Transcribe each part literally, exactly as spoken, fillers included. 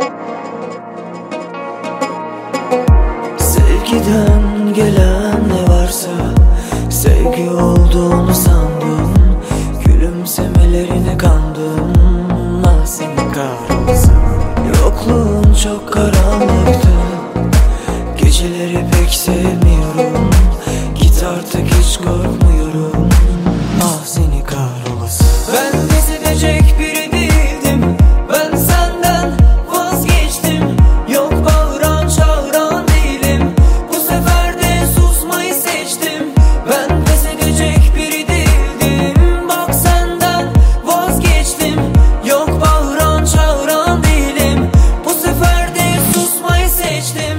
Sevgiden gelen ne varsa sevgi olduğunu sandım. Gülümsemelerine kandım. Ah senin kahrolsun. Yokluğun çok karanlıktı. Geceleri pek sevmiyorum. Git artık hiç korkmuyorum. Ah seni kahrolsun. Ben pes edecek biri değildim. Ben senden vazgeçtim. Yok bağıran çağıran değilim. Bu sefer de susmayı seçtim. Ben pes edecek biri değildim. Bak senden vazgeçtim. Yok bağıran çağıran değilim. Bu sefer de susmayı seçtim.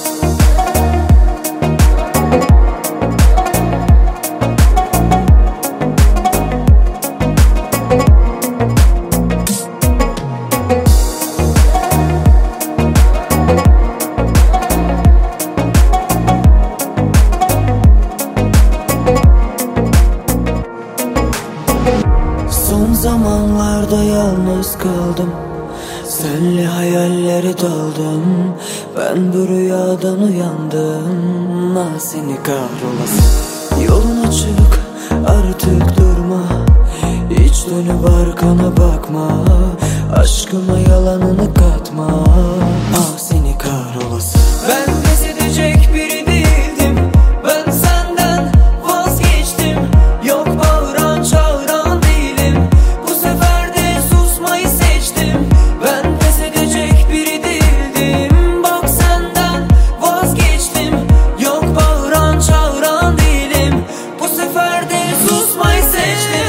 Son zamanlarda yalnız kaldım. Senle hayallere daldım. Ben bu rüyadan uyandım. Ah seni kahrolası. Yolun açık artık durma. Hiç dönüp arkana bakma. Aşkıma yalanını katma. Ah seni kahrolası. Ben pes edecek biri değildim. Ben senden vazgeçtim. Yok bağıran çağıran değilim. Bu sefer de susmayı seçtim. Ben pes edecek biri değildim. Bak senden vazgeçtim. Yok bağıran çağıran değilim. Bu sefer de susmayı seçtim.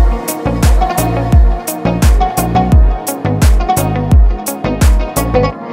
We'll be right back.